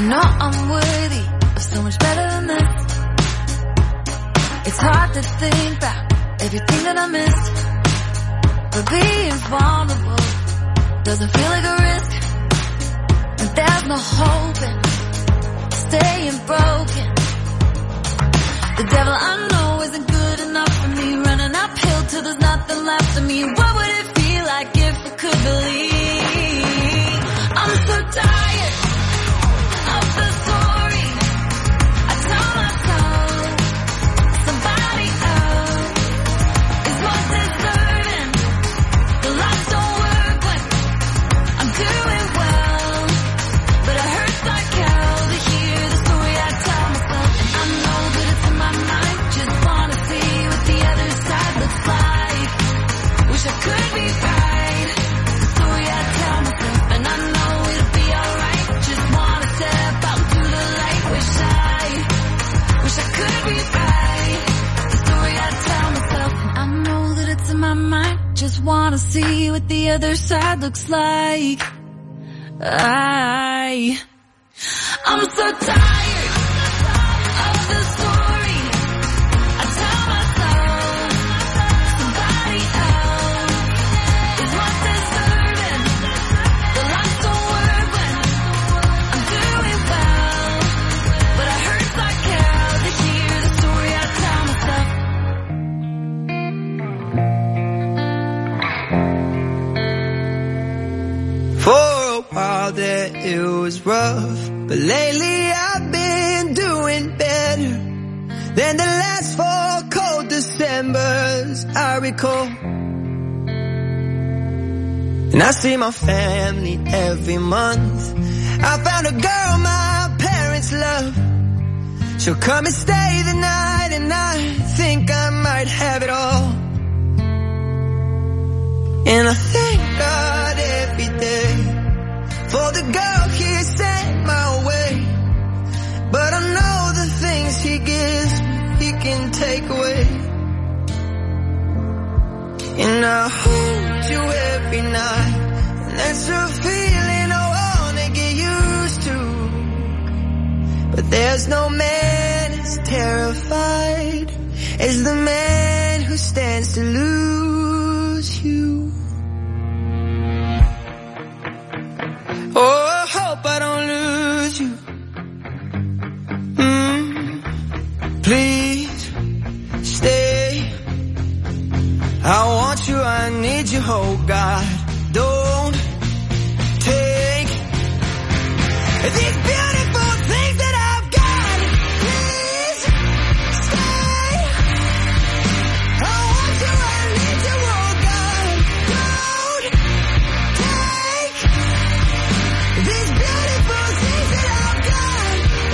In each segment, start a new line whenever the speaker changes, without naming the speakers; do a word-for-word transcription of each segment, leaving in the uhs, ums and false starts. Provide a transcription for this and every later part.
know I'm worthy of so much better than this. It's hard to think about everything that I missed, but being vulnerable doesn't feel like a risk. And there's no hope in staying broken. The devil I know isn't good enough for me, running uphill till there's nothing left of me. What would it feel like if I could believe? I'm so tired of the story I tell myself. Somebody else is more deserving. The lights don't work when I'm doing well, but it hurts like hell to hear the story I tell myself. And I know that it's in my mind, just wanna see what the other side looks like. Wish I could be right, the story I tell myself. And I know it'll be alright, just wanna step out into the light. Wish I, wish I could be right, the story I tell myself. And I know that it's in my mind, just wanna see what the other side looks like. I, I'm so tired of the story I tell myself. Somebody else is more deserving. The lights don't work when I'm doing well, but it hurts like hell to hear the story I tell myself.
For a while there it was rough, but lately I've been doing better than the last four cold Decembers I recall. And I see my family every month. I found a girl my parents love. She'll come and stay the night, and I think I might have it all. And I thank God every day for the girl he sent my way. But I know the things he gives me, he can take away. And I hold you every night, and that's a feeling I wanna get used to. But there's no man as terrified as the man who stands to lose you. Oh, I hope I don't lose you. Mm, please stay. I want you, I need you, oh God. Don't take these beautiful things that I've got. Please stay. I want you, I need you, oh God. Don't take these beautiful things that I've got.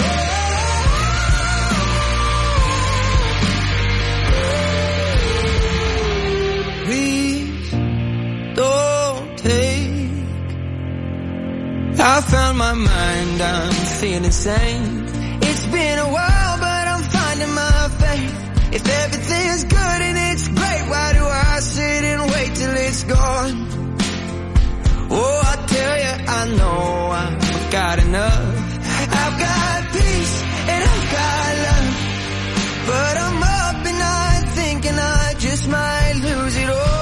Please don't take. I found my mind, I'm feeling sane. It's been a while, but I'm finding my faith. If everything's good and it's great, why do I sit and wait till it's gone? Oh, I tell you, I know I've got enough. I've got peace and I've got love, but I'm up and I'm thinking I just might lose it all.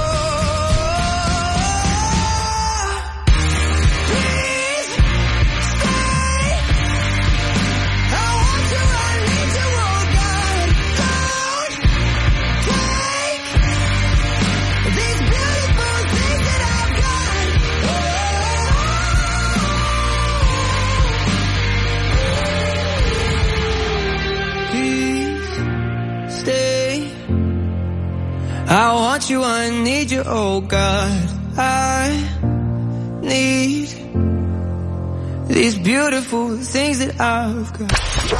Please stay. I want you, I need you, oh God. Don't take these beautiful things that I've got. Please stay. I want you, I need you, oh God. I need these beautiful things that I've got.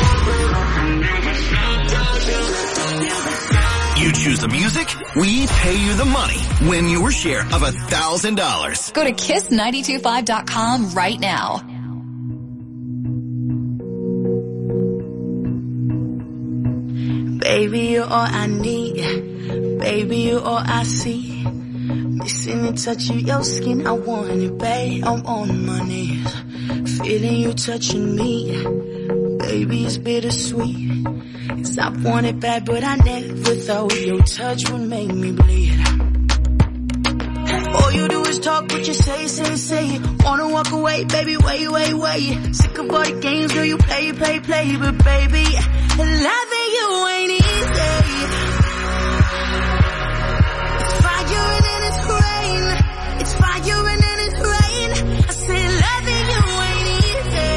You choose the music, we pay you the money. Win your share of a thousand dollars.
Go to kiss nine two five dot com right now.
Baby, you're all I need. Baby, you're all I see. Missing the touch of your skin, I want it, babe. I'm on my knees. feeling you touching me, baby, it's bittersweet. 'Cause I want it bad, but I never thought your touch would make me bleed. All you do is talk what you say, say, say. Wanna walk away, baby, wait, wait, wait. Sick of all the games, girl, you play, play, play. But baby, loving you ain't easy. It's fire and then it's rain. It's fire and then it's rain. I said loving you ain't easy.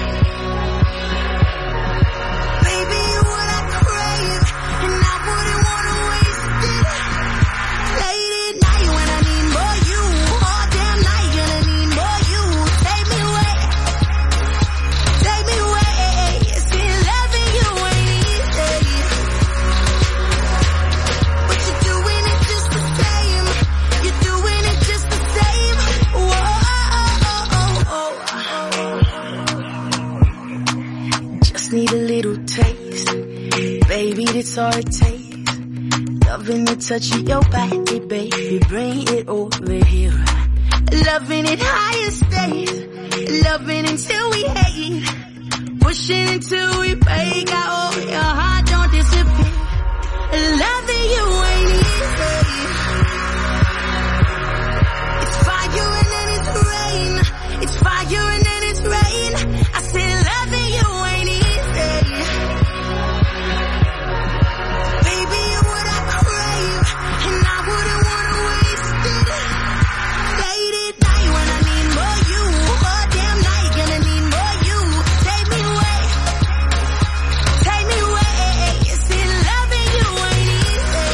Baby, you're what I crave, and I wouldn't wanna waste it. Late at night when I need more you, all damn night gonna need more you. Take me away, take me away. See, loving you ain't easy, but you're doing it just the same. You're doing it just the same. Whoa, just need a little taste, baby, that's all it takes. Loving the touch of your body, baby, bring it over here. Loving it higher stays, loving until we hate, pushing until we break. I hope your heart don't disappear. Loving you ain't easy. It's fire and then it's rain. It's fire and then it's rain. I said loving you ain't easy. Baby, you're what I crave, and I wouldn't wanna waste it. Late at night when I need more you, all damn night gonna need more you. Take me away, take me away. See, loving you ain't easy,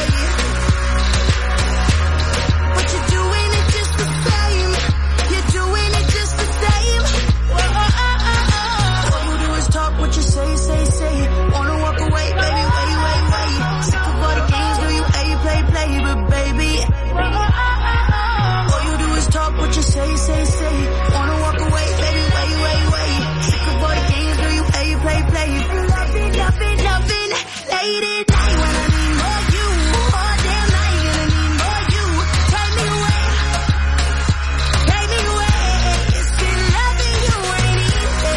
but you're doing it just the same. You're doing it just the same. Whoa, all you do is talk what you say, say, say. Wanna walk away, baby, wait, wait, wait. Sick of all the games, girl, you play, play, play. But baby, all you do is talk what you say, say, say. Wanna walk away, baby, wait, wait, wait. Sick of all the games, girl, you play, play, play. Loving, loving, loving. Late at night when I need more you, all damn night gonna need more you. Take me away, take me away. Still loving you ain't easy.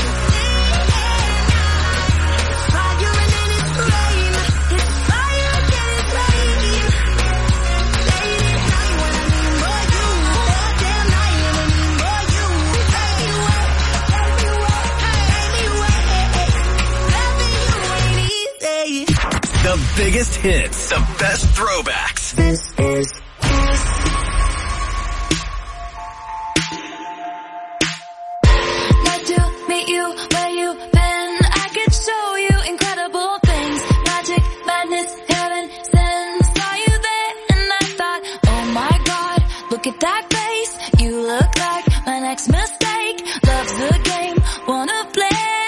It's fire and then it's rain. It's fire and then it's rain. Late at night when I need more you, all damn night gonna need more you. Take me away, take me away, take me away. Loving you ain't easy.
The biggest hits, the best throwbacks.
This is
Like to meet you where you've been. I could show you incredible things. Magic, madness, heaven sent. Saw you there and I thought, oh my God, look at that face. You look like my next mistake. Love's the game, wanna play.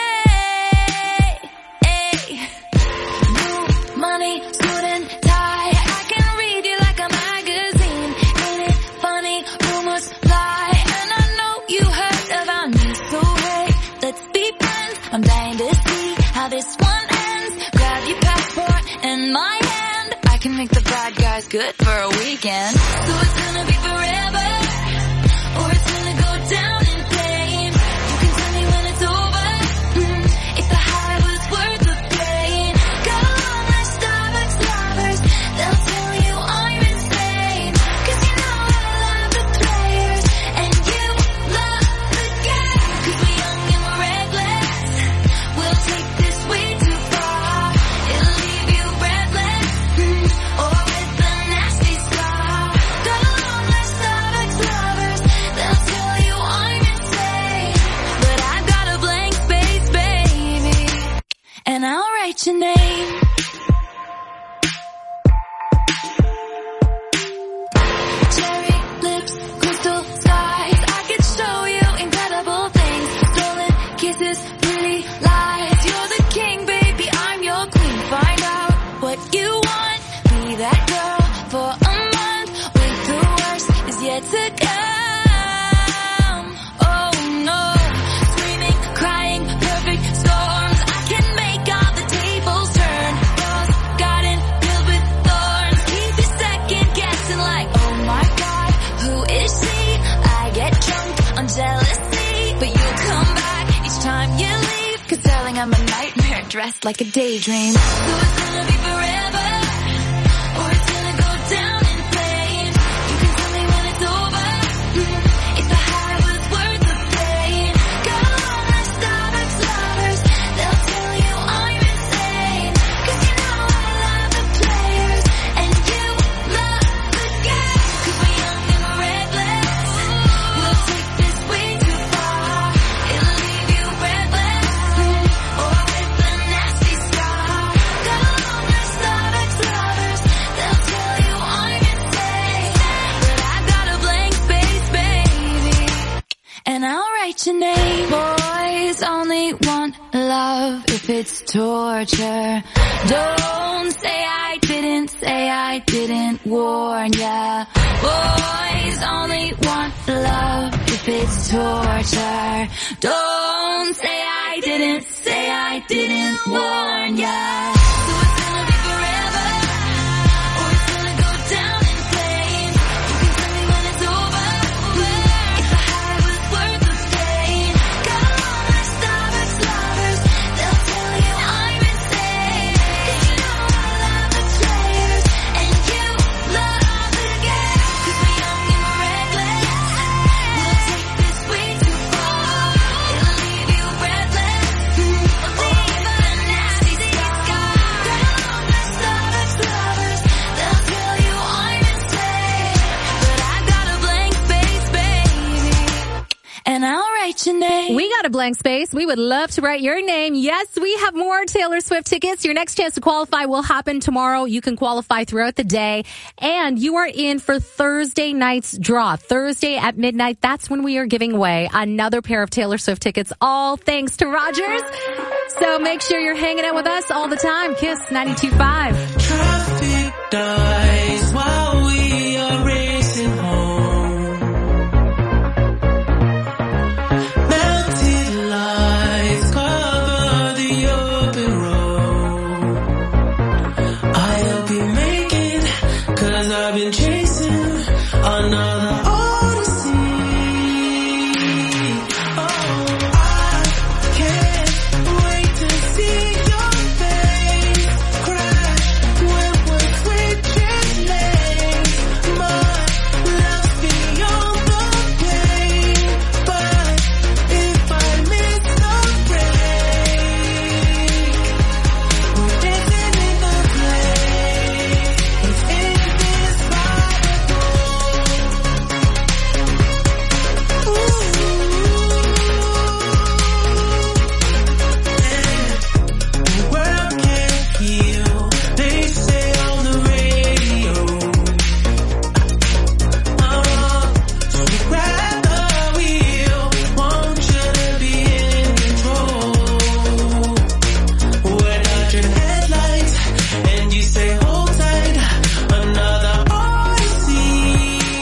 Hey. New money, suit and tie. I can read you like a magazine. Ain't it funny? Rumors fly, and I know you heard about me. So hey, let's be friends. I'm dying to see how this one ends. Grab your passport and my hand. I can make the bad guys good for a weekend. So it's gonna be forever, or it's gonna go down in flames. You can tell me when it's over, mm, if the high was worth the pain. Go on like Starbucks lovers, they'll tell you I'm insane. 'Cause you know I love the players, and you love the game. 'Cause we're young and we're reckless, we'll take this way too far. It'll leave you breathless, mm, or with a nasty scar. Go on like Starbucks lovers, they'll tell you I'm insane. But I've got a blank space, baby, and I'll write your name. Cherry lips, crystal skies. I could show you incredible things. Stolen kisses, pretty lies. You're the king, baby, I'm your queen. Find out what you want. Be that girl for a month. Wait, the worst is yet to come. Oh no, screaming, crying, perfect storms. I can make all the tables turn. dressed like a daydream. So it's gonna be forever, or it's gonna go down in flames. You can tell me when it's over, if the high was worth the pain. Go on the Starbucks lovers, they'll tell you I'm insane. Cause you know I love the players, and you love the game. Cause we're young and reckless, we'll take this way too far. It'll leave you breathless, or with a nasty scar. Go on the Starbucks lovers, they'll tell you I'm insane. But I got a blank space, baby, and I'll write your name. Boys only want love if it's torture. Don't say I didn't, say I didn't warn ya. Boys only want love if it's torture. Don't say I didn't, say I didn't warn ya. So it's gonna be forever, or it's gonna go down in flames. You can tell me when it's over, if the high was worth the pain. Go on the Starbucks lovers, they'll tell you I'm insane. Cause you know I love the players, and you love the game. Cause we're young and reckless, we'll take this way too far. It'll leave you breathless, or with a nasty scar. Go on the Starbucks lovers, they'll tell you I'm insane. But I got a blank space, baby, and I'll write your name.
We got a blank space. We would love to write your name. Yes, we have more Taylor Swift tickets. Your next chance to qualify will happen tomorrow. You can qualify throughout the day. And you are in for Thursday night's draw. Thursday at midnight, that's when we are giving away another pair of Taylor Swift tickets, all thanks to Rogers. So make sure you're hanging out with us all the time. Kiss ninety-two point five.
Traffic dies while we are racing home. Melted lights cover the open road. I hope you make it, cause I've been chasing another odyssey. Oh, I can't wait to see your face crash when we're switching lanes. My love's beyond the pain, but if I miss the break, we're dancing in the place. It's indescribable. The world can't heal, they say on the radio. Uh, so grab the wheel, want you to be in control. We're dodging headlights, and you say hold tight, another odyssey.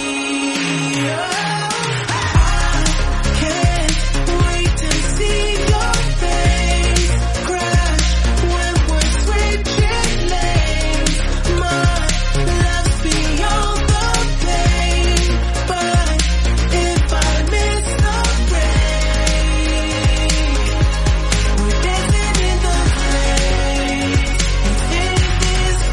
I can't wait to see your face crash when we're switching lanes. My love's beyond the pain, but if I miss the break, we're dancing in the place. It's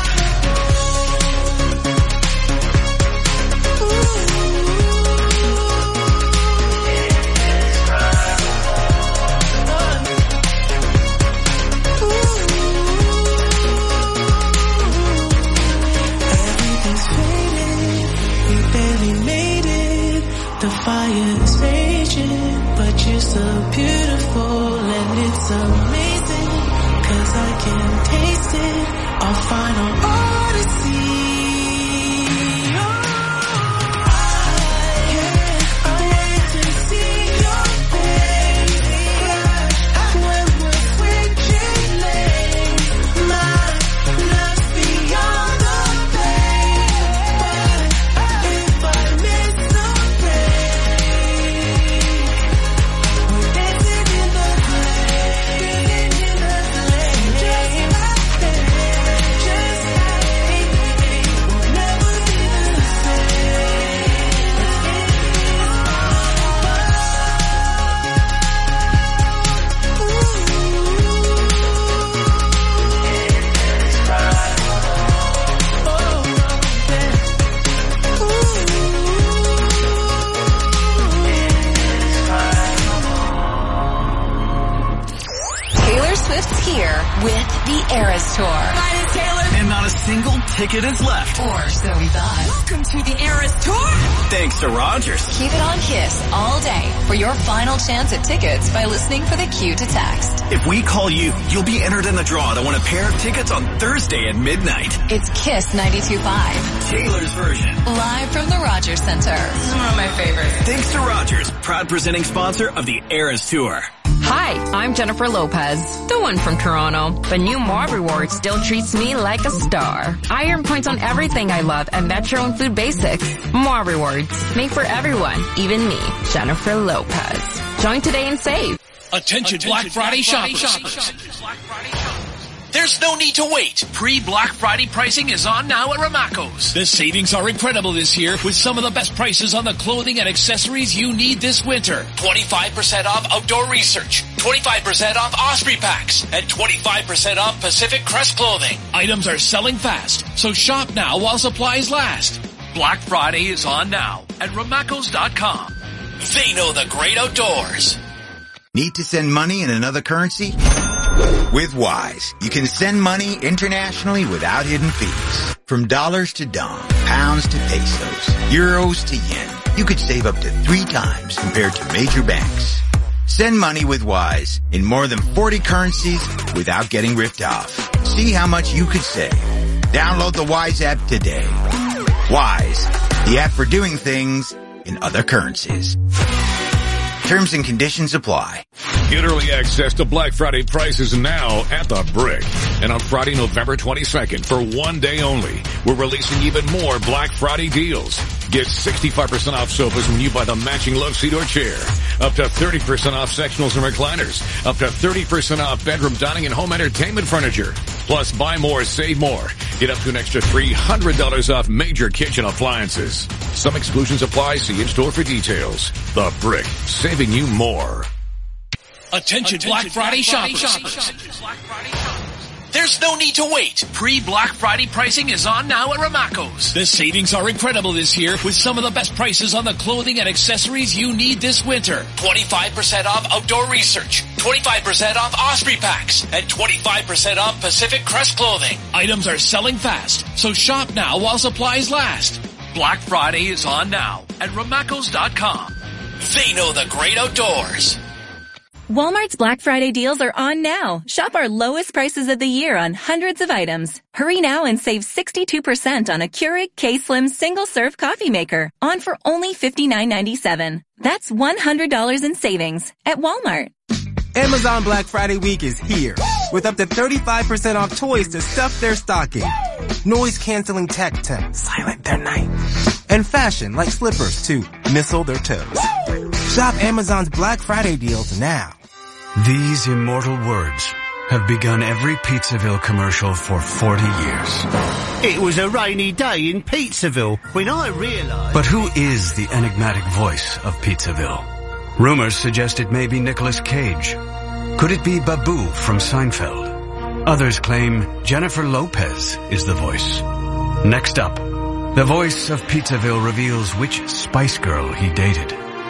Everything's faded, we barely made it. The fire is raging, but you're so beautiful and it's amazing. Cause I can taste it, our final odyssey. Oh, I can't wait to see your face crash when we're switching lanes. My love's beyond the pain, but if I miss the break, we're dancing in the place, dancing in the place, just like that, just like
the Eras Tour.
My name's Taylor.
And not a single ticket is left.
Or so we thought.
Welcome to the Eras Tour.
Thanks to Rogers.
Keep it on Kiss all day for your final chance at tickets by listening for the cue to text.
If we call you, you'll be entered in the draw to win a pair of tickets on Thursday at midnight.
It's Kiss ninety-two point five.
Taylor's version.
Live from the Rogers Center.
This is one of my favorites.
Thanks to Rogers, proud presenting sponsor of the Eras Tour.
Hi, I'm Jennifer Lopez, the one from Toronto. The new More Rewards still treats me like a star. I earn points on everything I love at Metro and Food Basics. More Rewards, made for everyone, even me, Jennifer Lopez. Join today and save.
Attention, Attention Black Friday, Friday shoppers. shoppers. Black Friday shoppers. There's no need to wait. Pre-Black Friday pricing is on now at Ramaco's. The savings are incredible this year with some of the best prices on the clothing and accessories you need this winter. twenty-five percent off outdoor research, twenty-five percent off Osprey packs, and twenty-five percent off Pacific Crest clothing. Items are selling fast, so shop now while supplies last. Black Friday is on now at Ramacos dot com. They know the great outdoors.
Need to send money in another currency? With Wise, you can send money internationally without hidden fees. From dollars to dong, pounds to pesos, euros to yen, you could save up to three times compared to major banks. Send money with Wise in more than forty currencies without getting ripped off. See how much you could save. Download the Wise app today. Wise, the app for doing things in other currencies. Terms and conditions apply.
Get early access to Black Friday prices now at The Brick. And on Friday, November twenty-second, for one day only, we're releasing even more Black Friday deals. Get sixty-five percent off sofas when you buy the matching love seat or chair. Up to thirty percent off sectionals and recliners. Up to thirty percent off bedroom, dining, and home entertainment furniture. Plus, buy more, save more. Get up to an extra three hundred dollars off major kitchen appliances. Some exclusions apply. See in-store for details. The Brick, saving you more.
Attention, Attention Black Friday, Black Friday shoppers. shoppers. Black Friday shoppers. There's no need to wait. Pre-Black Friday pricing is on now at Ramaco's. The savings are incredible this year with some of the best prices on the clothing and accessories you need this winter. twenty-five percent off outdoor research, twenty-five percent off Osprey packs, and twenty-five percent off Pacific Crest clothing. Items are selling fast, so shop now while supplies last. Black Friday is on now at Ramacos dot com. They know the great outdoors.
Walmart's Black Friday deals are on now. Shop our lowest prices of the year on hundreds of items. Hurry now and save sixty-two percent on a Keurig K-Slim single-serve coffee maker, on for only fifty-nine ninety-seven. That's one hundred dollars in savings at Walmart.
Amazon Black Friday week is here, with up to thirty-five percent off toys to stuff their stocking. Noise-canceling tech to silent their night. And fashion like slippers to missile their toes. Shop Amazon's Black Friday deals now.
These immortal words have begun every Pizzaville commercial for forty years.
It was a rainy day in Pizzaville when I realized...
But who is the enigmatic voice of Pizzaville? Rumors suggest it may be Nicolas Cage. Could it be Babu from Seinfeld? Others claim Jennifer Lopez is the voice. Next up, the voice of Pizzaville reveals which Spice Girl he dated.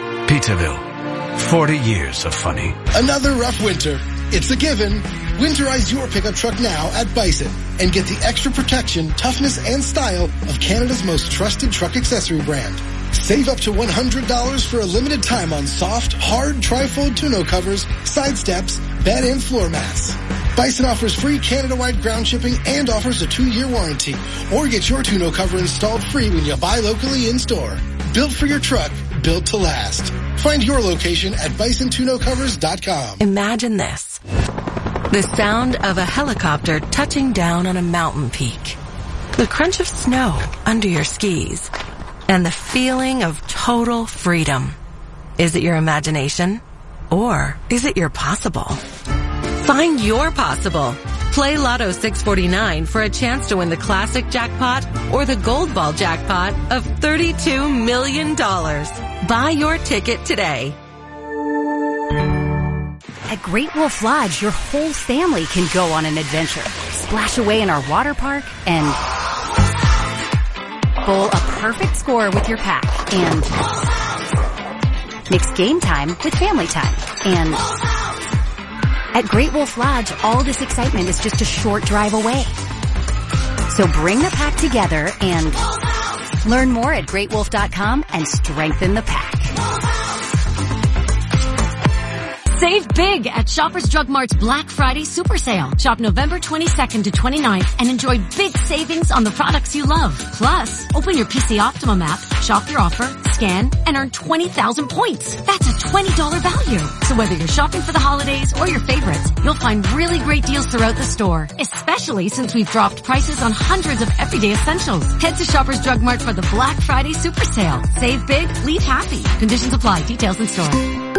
Pizzaville, forty years of funny.
Another rough winter. It's a given. Winterize your pickup truck now at Bison and get the extra protection, toughness, and style of Canada's most trusted truck accessory brand. Save up to one hundred dollars for a limited time on soft, hard, tri-fold tonneau covers, side steps, bed, and floor mats. Bison offers free Canada-wide ground shipping and offers a two-year warranty. Or get your tonneau cover installed free when you buy locally in-store. Built for your truck, built to last. Find your location at bison tonneau covers dot com.
Imagine this. The sound of a helicopter touching down on a mountain peak. The crunch of snow under your skis. And the feeling of total freedom. Is it your imagination? Or is it your possible? Find your possible. Play Lotto six forty-nine for a chance to win the classic jackpot or the gold ball jackpot of thirty-two million dollars. Buy your ticket today.
At Great Wolf Lodge, your whole family can go on an adventure. Splash away in our water park and bowl a perfect score with your pack and mix game time with family time and At Great Wolf Lodge, all this excitement is just a short drive away. So bring the pack together and learn more at great wolf dot com and strengthen the pack.
Save big at Shoppers Drug Mart's Black Friday Super Sale. Shop November twenty-second to twenty-ninth and enjoy big savings on the products you love. Plus, open your P C Optimum app, shop your offer, scan, and earn twenty thousand points. That's a twenty dollars value. So whether you're shopping for the holidays or your favorites, you'll find really great deals throughout the store, especially since we've dropped prices on hundreds of everyday essentials. Head to Shoppers Drug Mart for the Black Friday Super Sale. Save big, leave happy. Conditions apply. Details in store.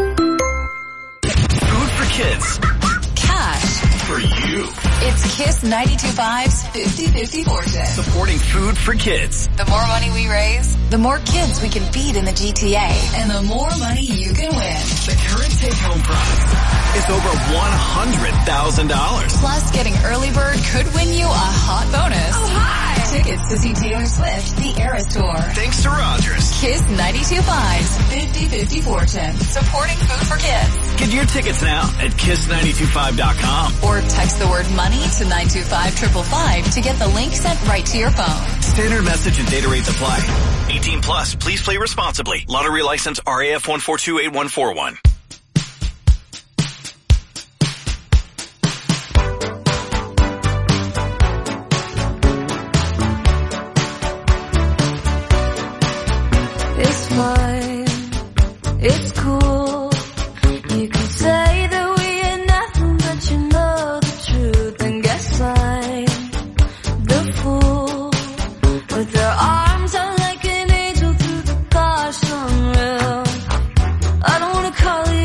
Food for kids.
Cash.
For you.
It's Kiss ninety-two point five's fifty fifty fortune.
Supporting food for kids.
The more money we raise, the more kids we can feed in the G T A, and the more money you can win.
The current take-home prize is over one hundred thousand dollars.
Plus, getting early bird could win you a hot bonus. Oh, hi! Tickets to see Taylor Swift, the Eras Tour.
Thanks to Rogers.
Kiss ninety-two point five's fifty fifty fortune. Supporting food for kids.
Get your tickets now at kiss nine two five dot com.
Or text the word money to nine two five five five five to get the link sent right to your phone.
Standard message and data rates apply. eighteen plus. Please play responsibly. Lottery license R A F one four two eight one four one.
It's fine, it's cool. You can say that we ain't nothing, but you know the truth. And guess I'm the fool with their arms out like an angel through the gosh unreal. I don't wanna call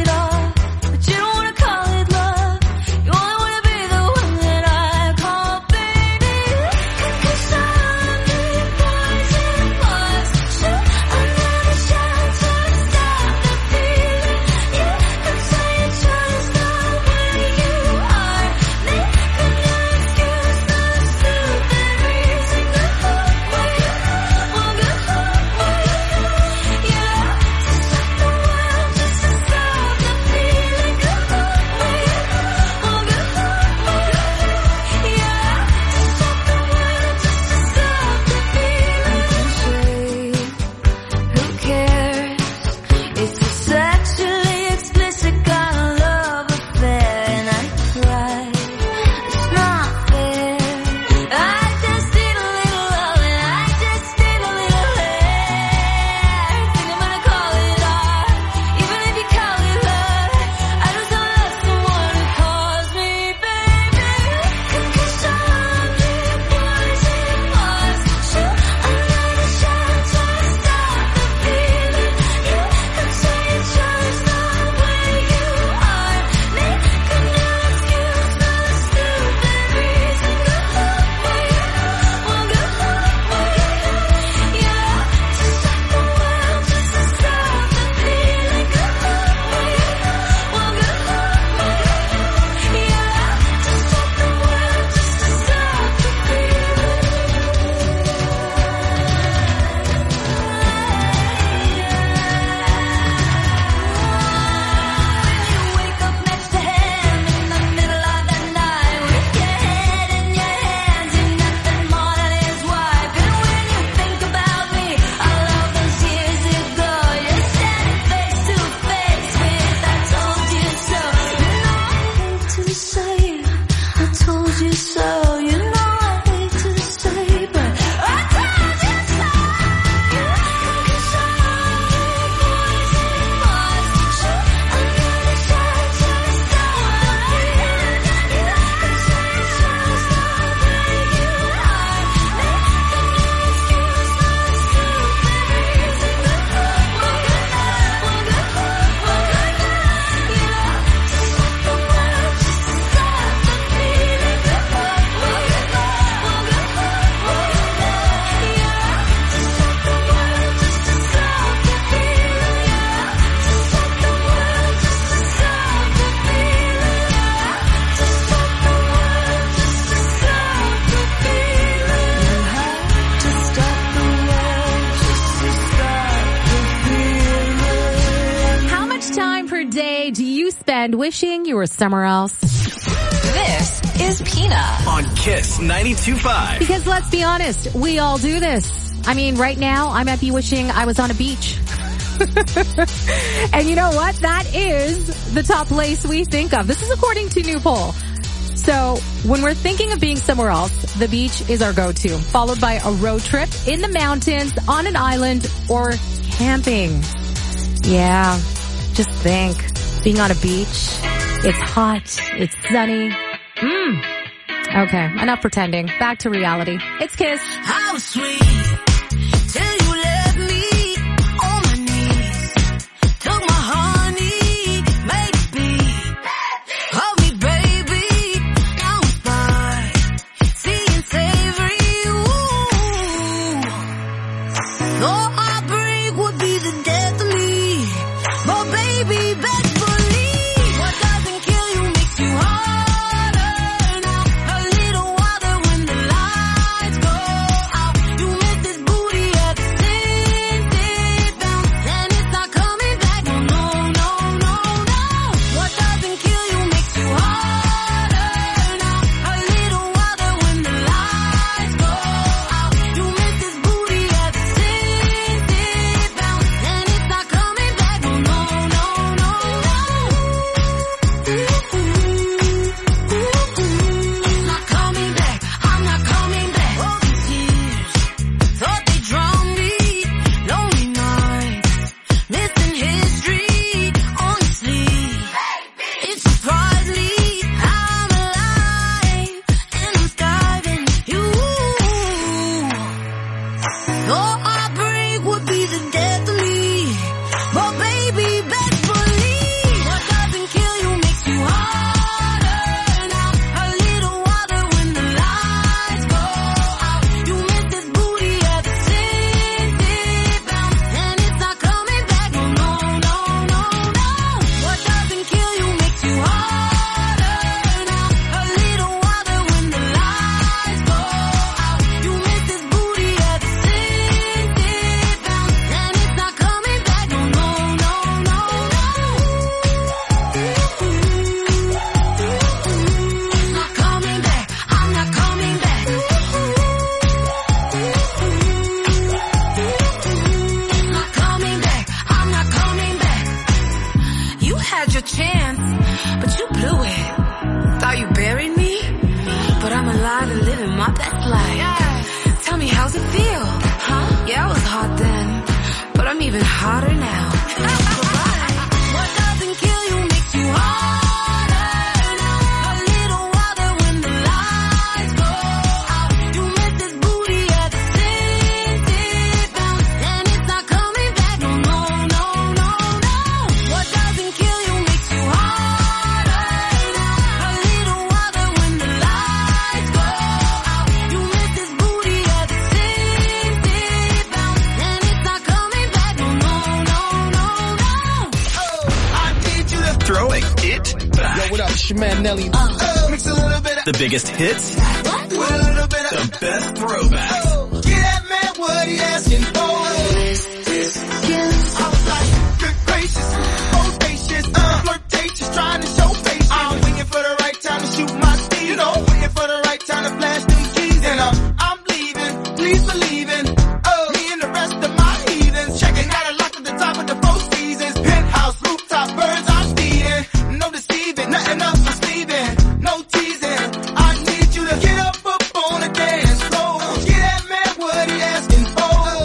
other day do you spend wishing you were somewhere else?
This is Peanut
on Kiss ninety-two point five.
Because let's be honest, we all do this. I mean, right now, I might be wishing I was on a beach. And you know what? That is the top place we think of. This is according to new poll. So when we're thinking of being somewhere else, the beach is our go-to, followed by a road trip in the mountains, on an island, or camping. Yeah, just think. Being on a beach, it's hot, it's sunny. Mmm. Okay, enough pretending. Back to reality. It's Kiss.
How sweet till you left me on my knees. Took my honey, made it beat. Hold me, baby, now it's fine. See and savory, ooh. Though heartbreak would be the death of me, but baby, beg for me. What doesn't kill you makes you harder now. A little water when the lights go out. You miss this booty at the sin, sit down, and it's not coming back. No, no, no, no, no. What doesn't kill you makes you harder now. A little water when the lights go out. You miss this booty at the sin, sit down, and it's not coming back. No, no, no, no, no. It's not coming back. I'm not coming back. All these years thought they drowned me. Lonely nights, missing history on your sleeve. It surprised me how I'm alive and I'm striving you. Though heartbreak would be the death of me, but baby, beg for me. What doesn't kill you makes you harder now. A little water when the lights go out. You miss this booty at the sin, sit down, and it's not coming back. No, no, no, no, no. What doesn't kill you makes you harder now. A little water when the lights go out. You miss this booty at the sin, sit down, and it's not coming back. No, no, no, no, no. It's not coming back. I'm not coming back. It's not coming back. I'm not coming back. You had your chance, but you blew it. Thought you buried me, but I'm alive and living my best life. Tell me, how's it feel? Huh? Yeah, I was hot then, but I'm even hotter now. What doesn't kill you makes you harder now. A little water when the lights go out. You miss this booty at the sin, sit down, and it's not coming back. No, no, no, no, no. What doesn't kill you makes you harder now. A little water when the lights go out. You miss this booty at the sin, sit down, and it's not coming back. No, no, no, no, no.
I need you to
Throwing it back.
Yo, what up? It's your man Nelly. Uh, mix a little bit of
The biggest hits,
with a little bit of
the best throwbacks.
Get that man what he asking for. I was like, good gracious, audacious, uh, flirtatious, trying to show patience. I'm waiting for the right time to shoot my steam. You know, waiting for the right time to flash them keys. And I'm, I'm leaving, please believe in. Oh, me and the rest of my heathens. Checking out a lock at the top of the four seasons. Penthouse, rooftop, birds I'm feeding. No deceiving, nothing up my sleeving. No teasing. I need you to get up, up on the dance floor. Get that man what he asking for.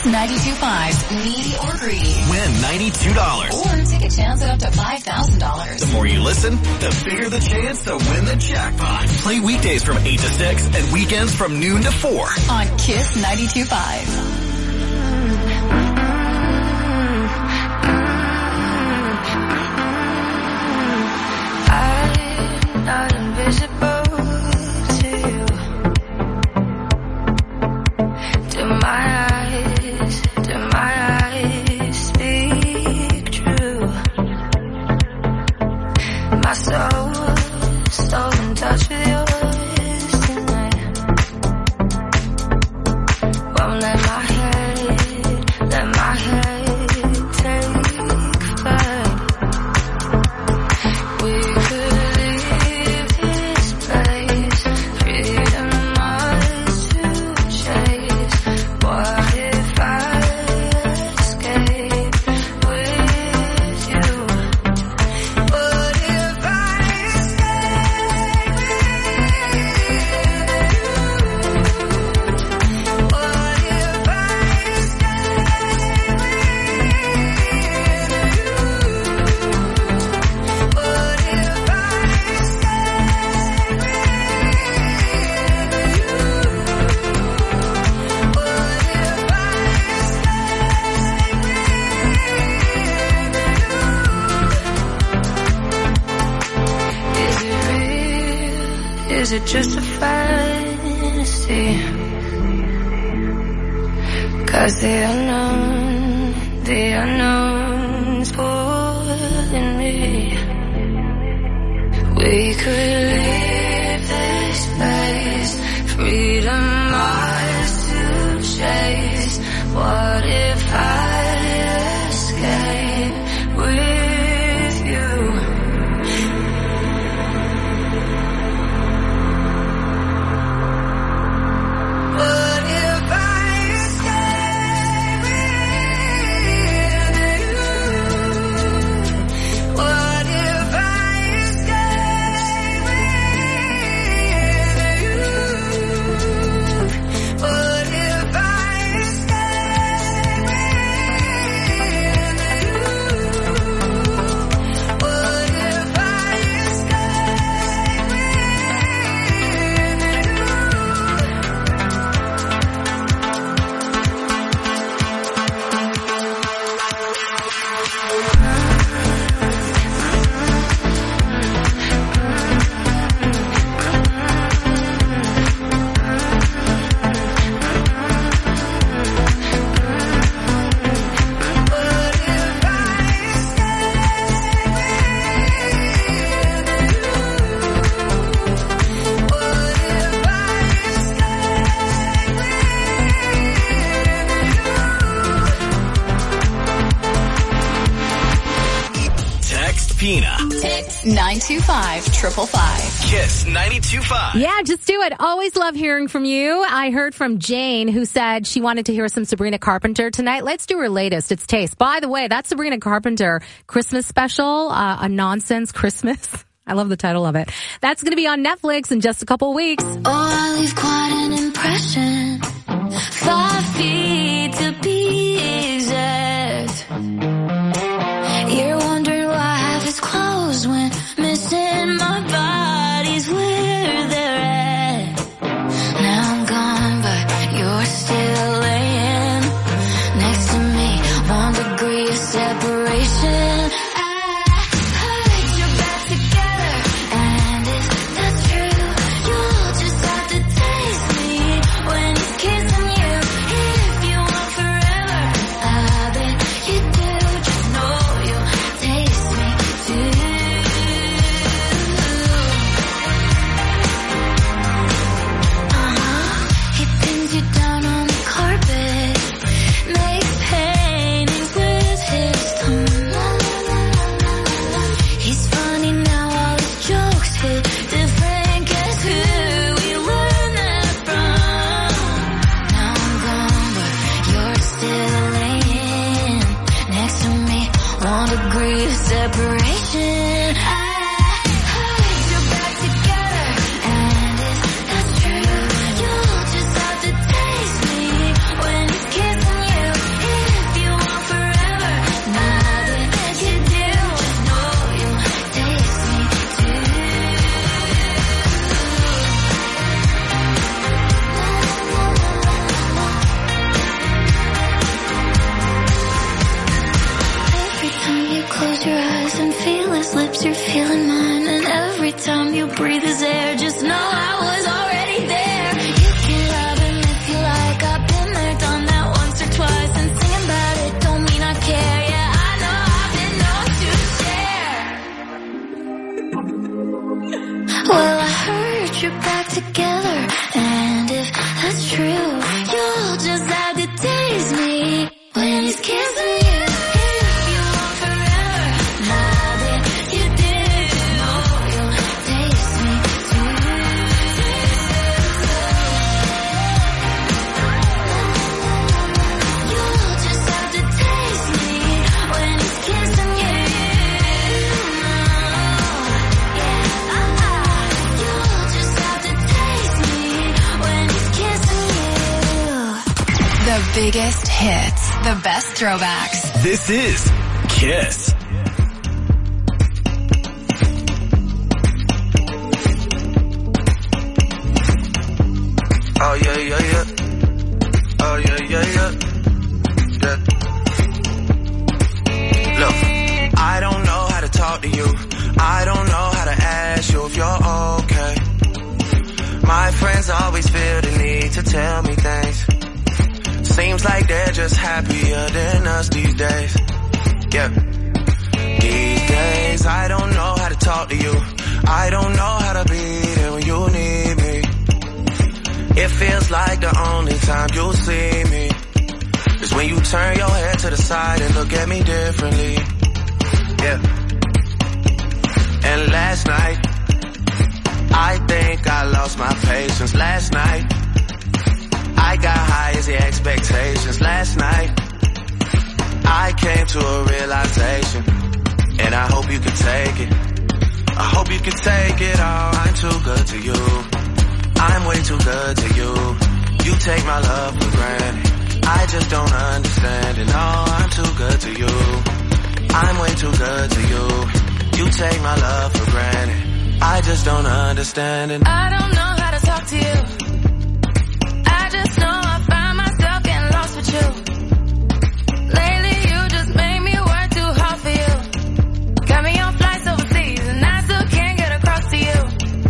ninety-two point five's Needy or Greedy.
Win ninety-two dollars.
Or take a chance at up to five thousand dollars.
The more you listen, the bigger the chance to win the jackpot. Play weekdays from eight to six and weekends from noon to four.
On Kiss ninety-two point five.
I'm not invisible to you. Do my eyes, do my eyes speak true? My soul, so in touch with yours tonight. Won't let my head, let my head take flight. We could leave this place, freedom ours to chase. What if I escape with you? What if I escape with you? What if I escape with you? What if I escape with Is it real? Is it just a fantasy? 'Cause the unknown, the unknown's pulling me. We could leave this place, freedom ours to chase. What if I escape with you? What if I escape with you? What if I escape with you? What if I escape with you? What if I escape with you?
Text Pina.
Text nine two five triple five.
Kiss ninety-two point five.
Yeah, just do it. Always love hearing from you. I heard from Jane, who said she wanted to hear some Sabrina Carpenter tonight. Let's do her latest. It's Taste. By the way, that's Sabrina Carpenter Christmas special, uh, A Nonsense Christmas. I love the title of it. That's going to be on Netflix in just a couple weeks.
Oh, I leave quite an impression. Five feet to be exact. You're wondering why half is closed when missing my body's where they're at. Now I'm gone, but you're still laying next to me. One degree of separation. you're feeling mine, and every time you breathe this air, just know I was already there. You can love him if you like, I've been there, done that once or twice, and singing about it don't mean I care. Yeah, I know I've been known to share. Well, I heard you're back together, and if that's true, you'll just have to taste me when he's kissing you.
The biggest hits, the best throwbacks.
This is Kiss.
Oh yeah, yeah, yeah. Oh yeah, yeah, yeah. Yeah. Look, I don't know how to talk to you. I don't know how to ask you if you're okay. My friends always feel the need to tell me things. Seems like they're just happier than us these days. Yeah. These days, I don't know how to talk to you. I don't know how to be there when you need me. It feels like the only time you'll see me is when you turn your head to the side and look at me differently. Yeah. And last night, I think I lost my patience. Last night, I got high as the expectations. Last night, I came to a realization, and I hope you can take it. I hope you can take it all. I'm too good to you. I'm way too good to you. You take my love for granted. I just don't understand it. No, I'm too good to you. I'm way too good to you. You take my love for granted. I just don't understand it.
I don't know how to talk to you. I just know I find myself getting lost with you. Lately you just made me work too hard for you. Got me on flights overseas and I still can't get across to you.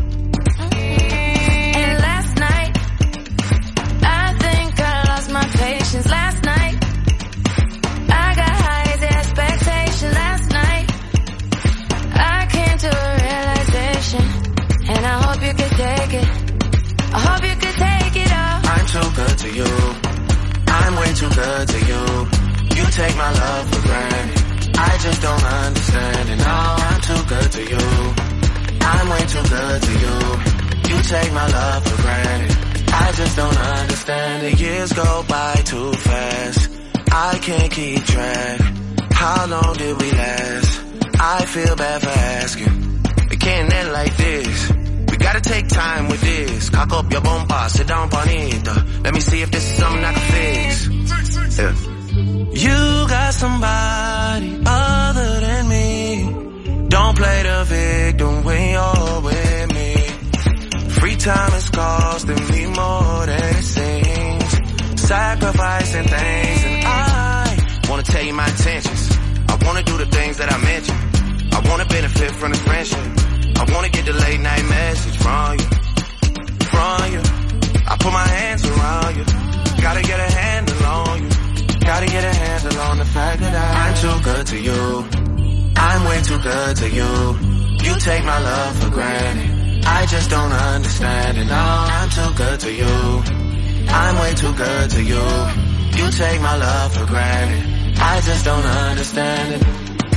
And last night, I think I lost my patience. Last night, I got high as the expectation. Last night, I came to a realization, and I hope you can take it. I hope you can take it all.
I'm too good to you. I'm way too good to you. You take my love for granted. I just don't understand it. No, I'm too good to you. I'm way too good to you. You take my love for granted. I just don't understand it. Years go by too fast. I can't keep track. How long did we last? I feel bad for asking. It can't end like this. We gotta take time with this. Cock up your bumper, sit down bonita. Let me see if this is something I can fix. Yeah. You got somebody other than me. Don't play the victim when you're with me. Free time is costing me more than it seems. Sacrificing things, and I wanna tell you my intentions. I wanna do the things that I mentioned. I wanna benefit from the friendship. I wanna get the late night message from you, from you. I put my hands around you. Gotta get a handle on you. Gotta get a handle on the fact that I, I'm too good to you. I'm way too good to you. You take my love for granted. I just don't understand it. No, I'm too good to you. I'm way too good to you. You take my love for granted. I just don't understand it.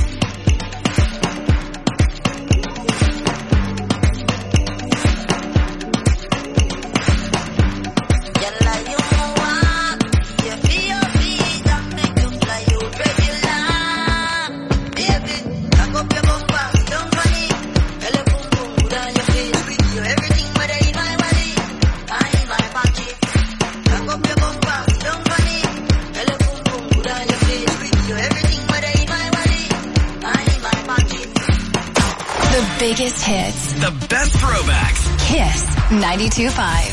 Biggest hits.
The best throwbacks.
Kiss ninety-two point five.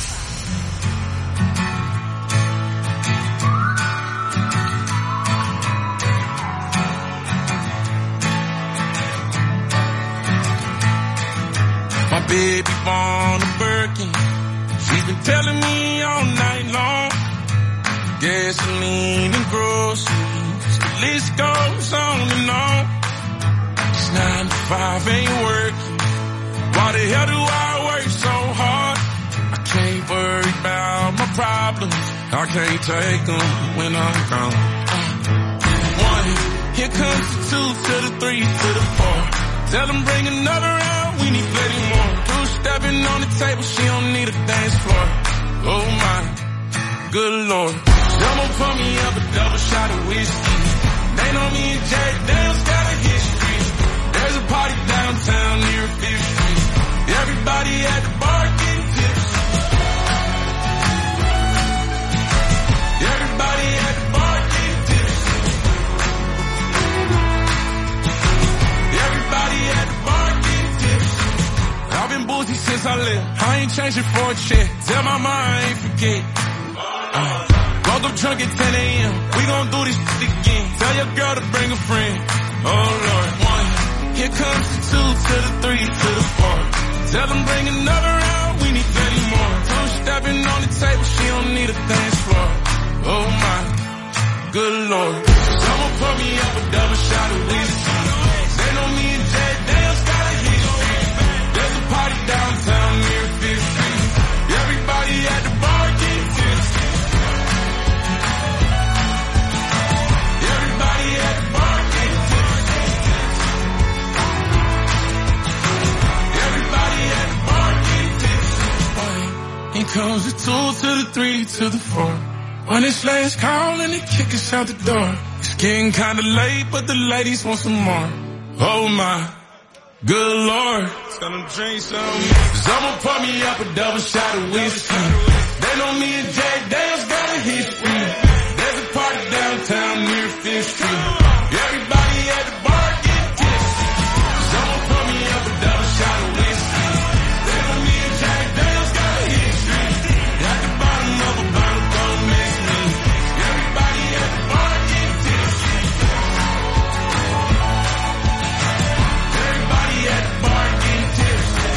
baby born a Birkin. She's been telling me all night long. Gasoline and groceries, the list goes on and on. It's nine to five, ain't working. Why the hell do I work so hard? I can't worry about my problems. I can't take them when I'm gone. One, here comes the two to the three to the four. Tell them bring another round, we need plenty more. Two stepping on the table, she don't need a dance floor. Oh my, good lord. Someone pour me up a double shot of whiskey. They know me and Jack Daniels got a history. There's a party downtown near Fifth Street. Everybody at the bar getting tipsy. Everybody at the bar getting tipsy. Everybody at the bar getting tipsy. I've been boozy since I left. I ain't changing for a check. Tell my mom I ain't forget. Uh, Woke up drunk at ten a.m. We gon' do this shit again. Tell your girl to bring a friend. Oh Lord. One. Here comes the two to the three to the four. Tell them bring another round. We need plenty more. Two stepping on the table. She don't need a dance floor. Oh my. Good lord. Someone pour me up a double shot of whiskey. They know me and Jack Daniels got a history. There's a party downtown near Fifth Street. Everybody at the bar getting tipsy. Here comes the two to the three to the four. When it's last call and they kick us out the door. It's getting kinda late, but the ladies want some more. Oh my, good lord. Tell them drink some. Someone pour me up a double shot of whiskey. They know me and Jack Daniels got a history. There's a party downtown near Fifth Street. Everybody at the bar getting tipsy. Someone pour me up a double shot of whiskey. They know me and Jack Daniels got a history. At the bottom of a bottle, don't mix me. Everybody at the bar getting tipsy. Everybody at the bar getting tipsy.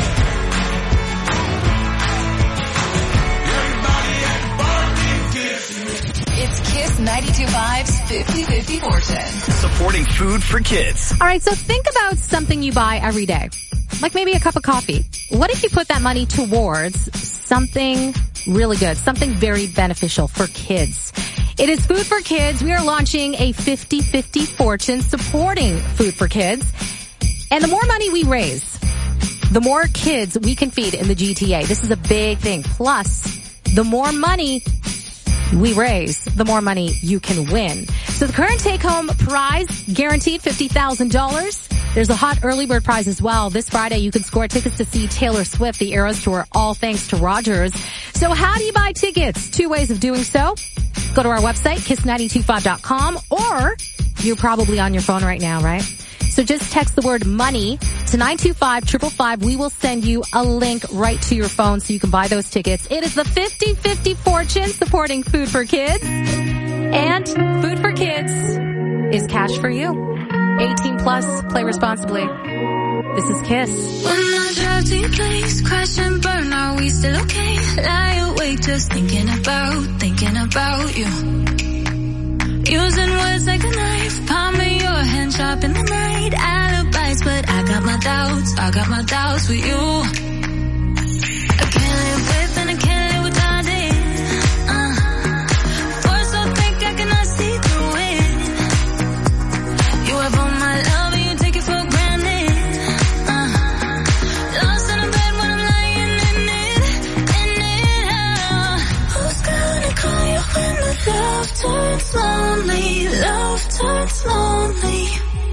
Everybody at the bar getting tipsy.
It's Kiss ninety-two point five's fifty fifty Fortune.
Supporting food for kids.
All right, so think about something you buy every day. Like maybe a cup of coffee. What if you put that money towards something really good, something very beneficial for kids? It is Food for Kids. We are launching a fifty fifty Fortune supporting Food for Kids. And the more money we raise, the more kids we can feed in the G T A. This is a big thing. Plus, the more money we raise, the more money you can win. So the current take-home prize, guaranteed fifty thousand dollars. There's a hot early bird prize as well. This Friday, you can score tickets to see Taylor Swift, the Eras Tour, all thanks to Rogers. So how do you buy tickets? Two ways of doing so. Go to our website, kiss nine two five dot com, or you're probably on your phone right now, right? So just text the word money to nine two five, five five five. We will send you a link right to your phone so you can buy those tickets. It is the fifty fifty Fortune supporting Food for Kids. And Food for Kids is cash for you. eighteen plus, play responsibly. This is Kiss.
When I drive to your place, crash and burn, are we still okay? Lie awake just thinking about, thinking about you. Using words like a knife, palm of your hand sharp in the night. Alibis, but I got my doubts, I got my doubts with you. I can't live with and I can't live without it. Uh, force so thick I cannot see through it. You have all my love and you take it for granted. Uh, lost in a bed when I'm lying in it, in it. Uh, who's gonna call you when the love turns lonely? Love turns lonely.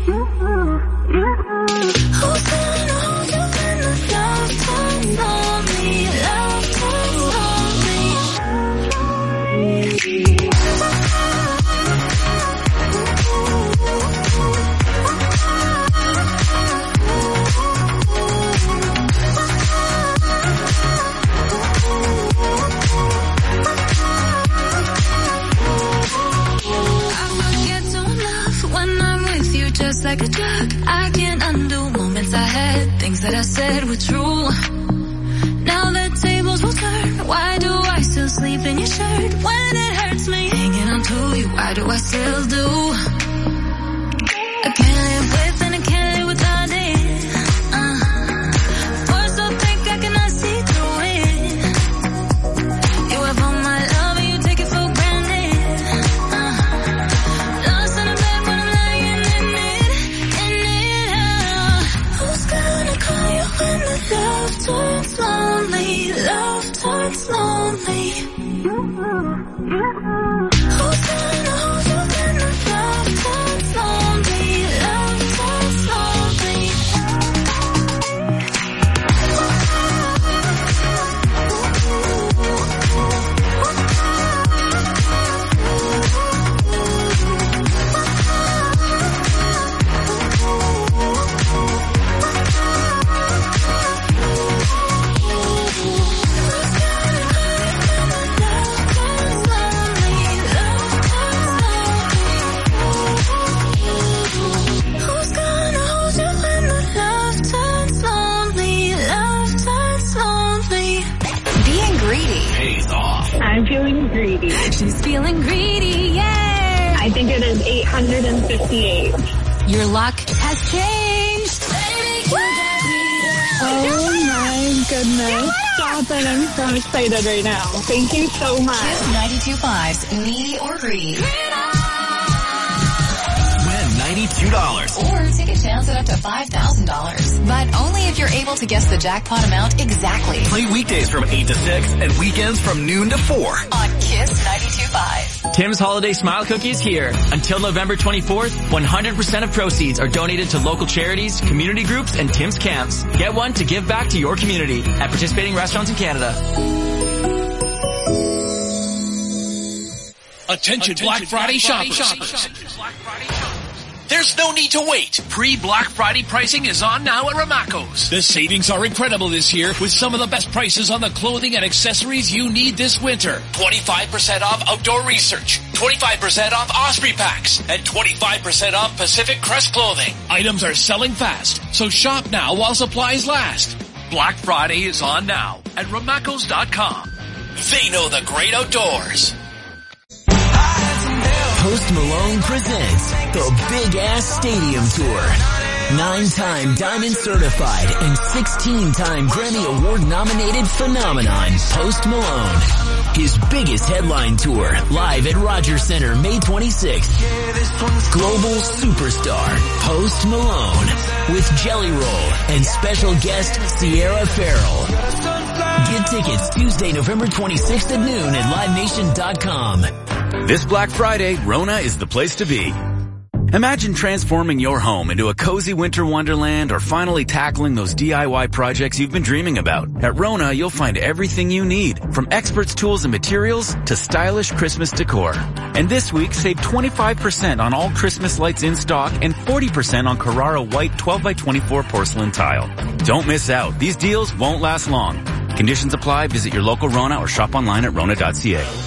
Who's gonna hold you when the love turns lonely? Love turns lonely. Just like a drug, I can't undo moments I had. Things that I said were true. in your shirt when it hurts me. Hanging on to you, why do I still do? I can't live with and I can't live without it. Uh, force so thick I cannot see through it. You have all my love and you take it for granted. Uh, lost in a bed when I'm lying in it, in it. Uh, who's gonna call you when the love turns lonely? Love turns lonely. Who's gonna hold you when the love turns lonely? Love turns lonely. Who's gonna hold you when the love turns lonely? Love turns lonely.
Being greedy
pays off.
I'm feeling greedy.
She's feeling greedy, yay!
I think it is eight hundred fifty-eight.
Your luck has changed.
Oh my goodness. Stop it. I'm so excited right now. Thank you so much.
Kiss ninety-two point five's Needy or Greedy.
Win ninety-two dollars.
Or take a chance at up to five thousand dollars. But only if you're able to guess the jackpot amount exactly.
Play weekdays from eight to six and weekends from noon to four.
On Kiss ninety-two point five.
Tim's Holiday Smile Cookie is here. Until November twenty-fourth, one hundred percent of proceeds are donated to local charities, community groups, and Tim's camps. Get one to give back to your community at participating restaurants in Canada.
Attention Black Friday shoppers. There's no need to wait. Pre-Black Friday pricing is on now at Ramaco's. The savings are incredible this year with some of the best prices on the clothing and accessories you need this winter. twenty-five percent off outdoor research, twenty-five percent off Osprey packs, and twenty-five percent off Pacific Crest clothing. Items are selling fast, so shop now while supplies last. Black Friday is on now at Ramacos dot com. They know the great outdoors.
Post Malone presents the Big Ass Stadium Tour. Nine-time Diamond Certified and sixteen-time Grammy Award-nominated phenomenon, Post Malone. His biggest headline tour, live at Rogers Center, May twenty-sixth. Global superstar, Post Malone, with Jelly Roll and special guest Sierra Farrell. Get tickets Tuesday, November twenty-sixth at noon at live nation dot com.
This Black Friday, Rona is the place to be. Imagine transforming your home into a cozy winter wonderland or finally tackling those D I Y projects you've been dreaming about. At Rona, you'll find everything you need, from experts' tools and materials to stylish Christmas decor. And this week, save twenty-five percent on all Christmas lights in stock and forty percent on Carrara white twelve by twenty-four porcelain tile. Don't miss out. These deals won't last long. Conditions apply. Visit your local Rona or shop online at rona dot c a.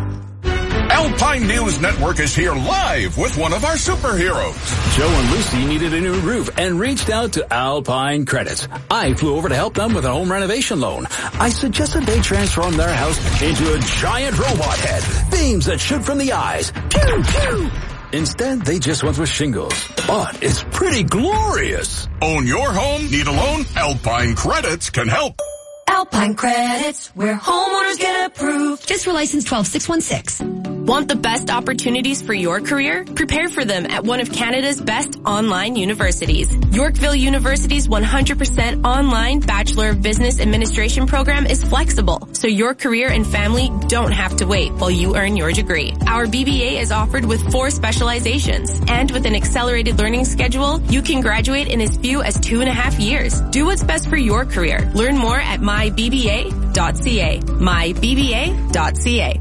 Alpine News Network is here live with one of our superheroes.
Joe and Lucy needed a new roof and reached out to Alpine Credits. I flew over to help them with a home renovation loan. I suggested they transform their house into a giant robot head, beams that shoot from the eyes. Pew, pew. Instead, they just went with shingles. But it's pretty glorious.
Own your home? Need a loan? Alpine Credits can help.
Alpine Credits, where homeowners get approved. FISRA license twelve six one six.
Want the best opportunities for your career? Prepare for them at one of Canada's best online universities. Yorkville University's one hundred percent online Bachelor of Business Administration program is flexible, so your career and family don't have to wait while you earn your degree. Our B B A is offered with four specializations, and with an accelerated learning schedule, you can graduate in as few as two and a half years. Do what's best for your career. Learn more at my b b a dot c a. my b b a dot c a.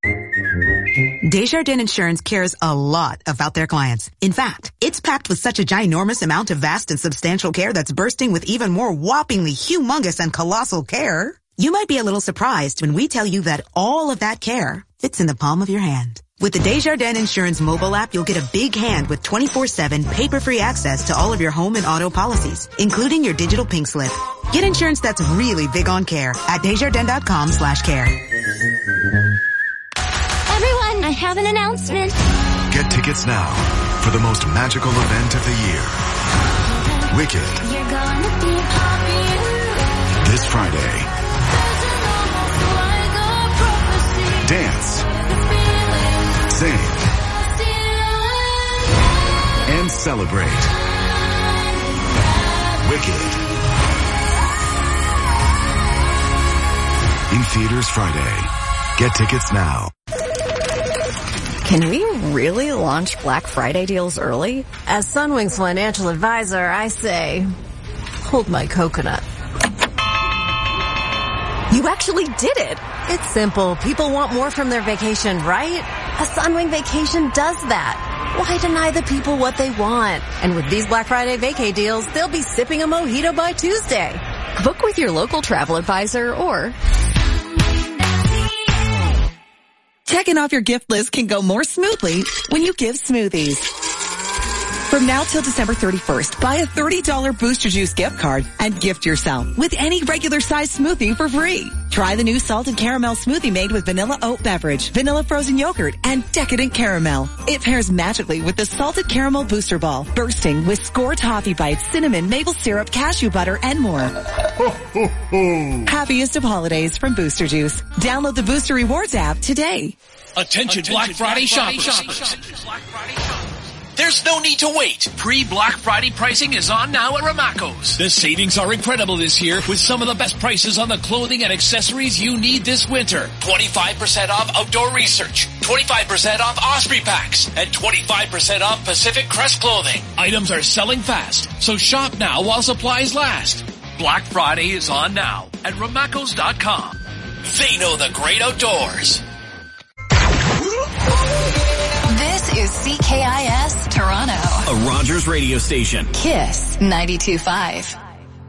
Desjardins Insurance cares a lot about their clients. In fact, it's packed with such a ginormous amount of vast and substantial care that's bursting with even more whoppingly humongous and colossal care. You might be a little surprised when we tell you that all of that care fits in the palm of your hand. With the Desjardins Insurance mobile app, you'll get a big hand with twenty-four seven paper-free access to all of your home and auto policies, including your digital pink slip. Get insurance that's really big on care at desjardins dot com slash care.
have an announcement.
Get tickets now for the most magical event of the year. Wicked.
You're gonna be happy.
This Friday. Dance. Sing. And celebrate. Wicked. In theaters Friday. Get tickets now.
Can we really launch Black Friday deals early? As Sunwing's financial advisor, I say, hold my coconut. You actually did it. It's simple. People want more from their vacation, right? A Sunwing vacation does that. Why deny the people what they want? And with these Black Friday vacay deals, they'll be sipping a mojito by Tuesday. Book with your local travel advisor or...
Checking off your gift list can go more smoothly when you give Smoothies. From now till December thirty-first, buy a thirty dollars Booster Juice gift card and gift yourself with any regular size smoothie for free. Try the new salted caramel smoothie made with vanilla oat beverage, vanilla frozen yogurt, and decadent caramel. It pairs magically with the salted caramel booster ball, bursting with Score Toffee Bites, cinnamon, maple syrup, cashew butter, and more. Ho, ho, ho. Happiest of holidays from Booster Juice. Download the Booster Rewards app today.
Attention, Attention Black Friday, Friday shoppers. shoppers. Black Friday shoppers. There's no need to wait. Pre-Black Friday pricing is on now at Ramaco's. The savings are incredible this year with some of the best prices on the clothing and accessories you need this winter. twenty-five percent off outdoor research, twenty-five percent off Osprey packs, and twenty-five percent off Pacific Crest clothing. Items are selling fast, so shop now while supplies last. Black Friday is on now at Ramacos dot com. They know the great outdoors.
This is C K I S Toronto,
a Rogers radio station.
Kiss ninety-two point five.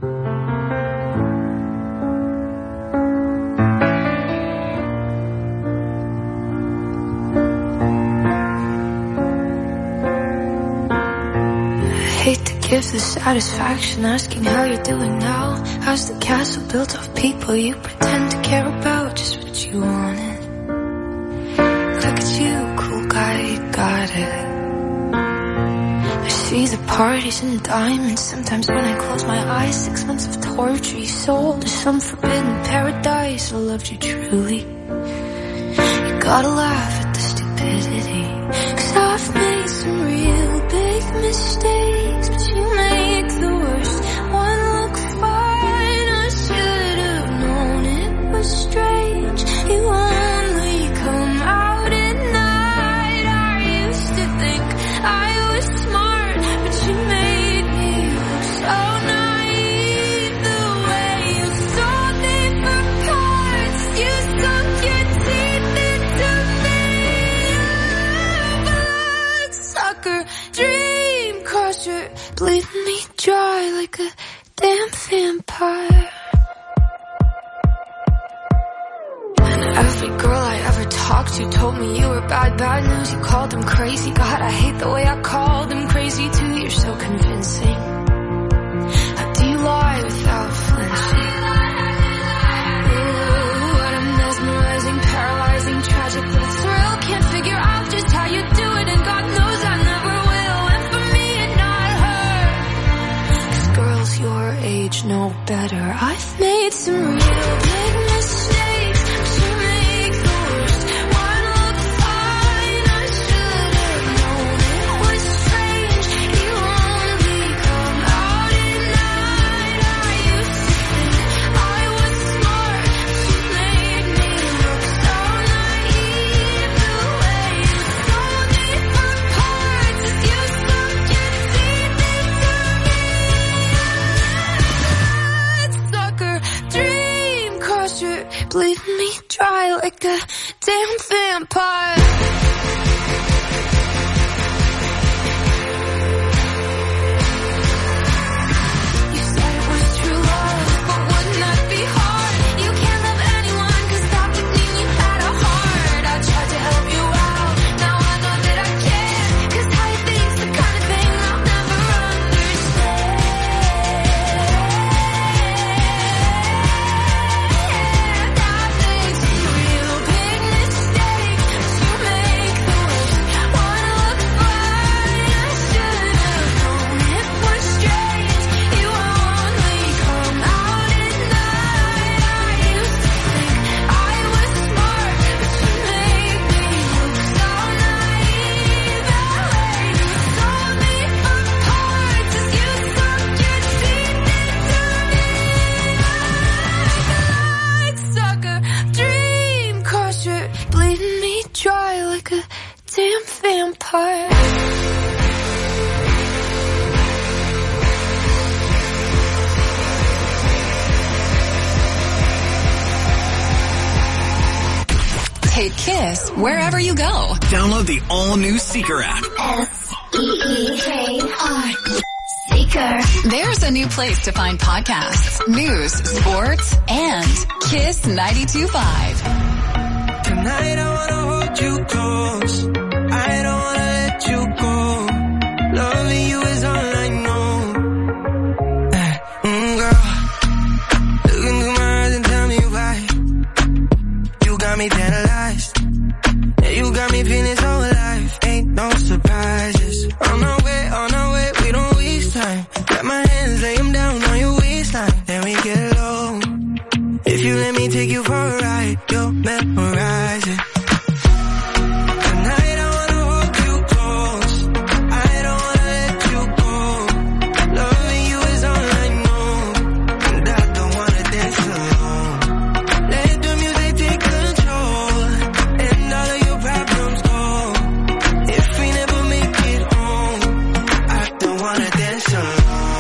Hate to give the satisfaction asking how you're doing now. How's the castle built of people you pretend to care about? Just what you wanted. Look at you, cool guy, you got it. I see the parties and the diamonds. Sometimes when I close my eyes, six months of torture you sold to some forbidden paradise. I loved you truly. You gotta laugh at the stupidity, 'cause I've made some real big mistakes, but you make the worst one look fine. I should have known it was strange. You only come out at night. I used to think I was smart, but you made me look so naive. The way you sold me for parts, you sunk your teeth into me. Blood sucker, dream crusher, bleeding me dry like a damn vampire. And every girl I ever talked to told me you were bad, bad news. You called them crazy. God, I hate the way I called them crazy too. You're so convincing. How do you lie without flinching? Ooh, what a mesmerizing, paralyzing, tragic little thrill. Can't figure out just how you do it, and God knows I never will. And for me and not her, 'cause girls your age know better. I've made some real big mistakes, but you make the worst one look fine. I should have known it was strange. You only come out at night. I used to think I was smart, but you made me look so naive. The way you sold me for parts is you sunk your teeth into me. Sucker, dream crusher, bleeding me dry like a damn vampire. You said it was true love, but wouldn't that be hard? You can't love anyone 'cause that would mean you had a heart. I tried to help you out, now I know that I can't, 'cause how you think's the kind of thing I'll never understand. I've made some real big mistakes, but you
apart.
Take Kiss wherever you go.
Download the all-new Seeker app.
S E E K R. Seeker.
There's a new place to find podcasts, news, sports, and Kiss ninety-two point five.
Tonight I wanna hold you close. I don't wanna let you go. Loving you is all I know. Mm, girl, look into my eyes and tell me why. You got me paralyzed. Yeah, you got me feeling so alive. Ain't no surprises. On our way, on our way, we don't waste time. Got my hands, lay them down on your waistline. Then we get low. If you let me take you for a ride, you'll memorize it. Tonight I wanna hold you close. I don't wanna let you go. Loving you is all I know. And I don't wanna dance alone. Let the music take control. And all of your problems go. If we never make it home, I don't wanna dance alone.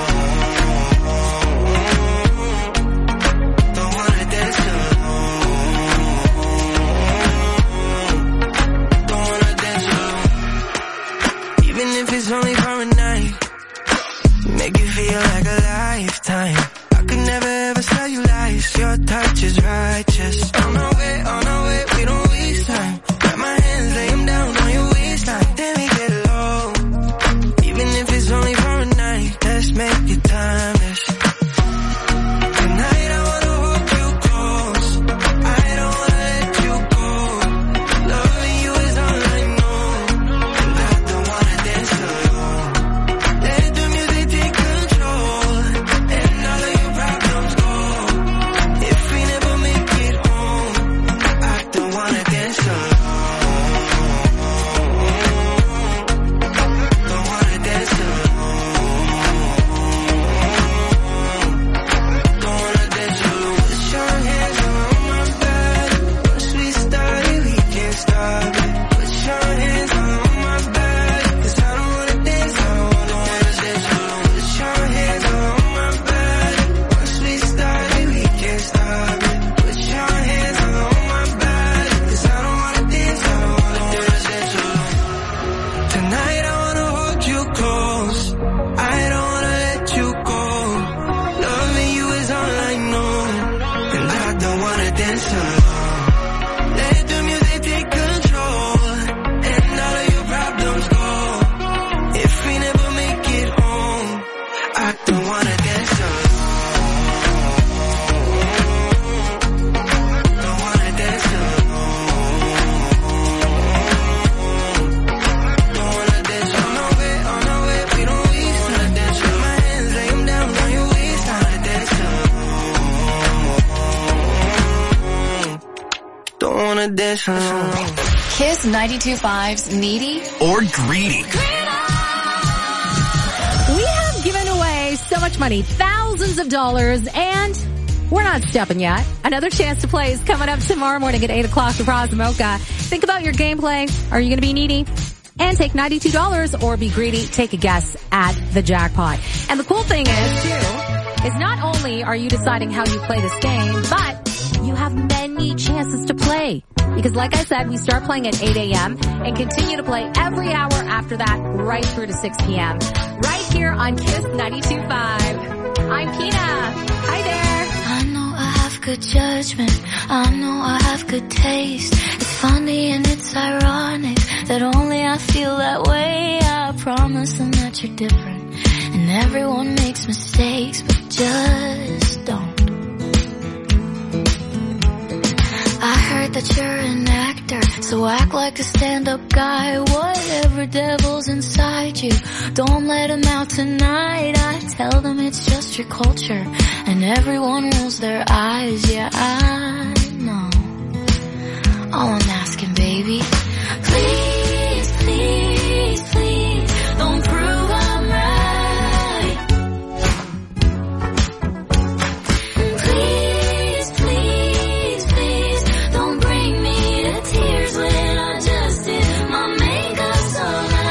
It's only for a night. Make you feel like a lifetime. I could never ever tell you lies. Your touch is righteous. On our way, on our way, we don't waste time. Got my hands, lay them down on your waistline. Then we get low. Even if it's only for a night, let's make it timeless. Tonight I wanna hold you close. I don't wanna let you go. Loving you is all I know. And I don't wanna dance alone. Let the music take control. And all of your problems go. If we never make it home, I don't wanna dance alone. Don't wanna dance alone. Don't wanna dance alone. Put your hands on my body. Once we started, we can't stop it. Put your hands on my body. 'Cause I don't wanna dance, I don't wanna dance alone. Put your hands on my body. Once we started, we can't stop it. Put your hands on my body. 'Cause I don't wanna dance, I don't wanna dance alone. Tonight I wanna hold you close. I don't wanna let you go. Loving you is all I know. And I don't wanna dance alone. Let the music take control. And all of your problems go. If we never make it home, I don't wanna dance alone. Don't wanna dance alone. Don't wanna dance on our way, on our way, we don't waste time. Dance with my hands, lay them down on your waistline. Dance alone. Don't wanna dance alone.
Kiss ninety-two point five's Needy
Or greedy.
We have given away so much money, thousands of dollars, and we're not stopping yet. Another chance to play is coming up tomorrow morning at eight o'clock with Roz and Mocha. Think about your gameplay. Are you going to be needy? And take ninety-two dollars or be greedy. Take a guess at the jackpot. And the cool thing is, too, is not only are you deciding how you play this game, but you have many chances to play. Because like I said, we start playing at eight a.m. and continue to play every hour after that right through to six p.m. right here on Kiss ninety-two point five. I'm Kina. Hi there.
I know I have good judgment. I know I have good taste. It's funny and it's ironic that only I feel that way. I promise them that you're different. And everyone makes mistakes, but just don't. I heard that you're an actor, so act like a stand-up guy. Whatever devil's inside you, don't let him out tonight. I tell them it's just your culture, and everyone rolls their eyes. Yeah, I know. All I'm asking, baby, please, please, please, don't prove I'm right. Please, please, please, don't bring me to tears when I just did my makeup so nice.